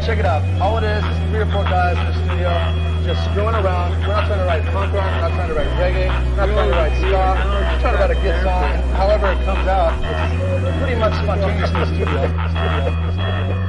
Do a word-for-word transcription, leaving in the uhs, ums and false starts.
check it out. All it is is three or four guys in the studio just screwing around. We're not trying to write punk rock, we're not trying to write reggae, we're not trying to write ska. We're just trying to write a good song. And however it comes out, it's pretty much spontaneous in the studio.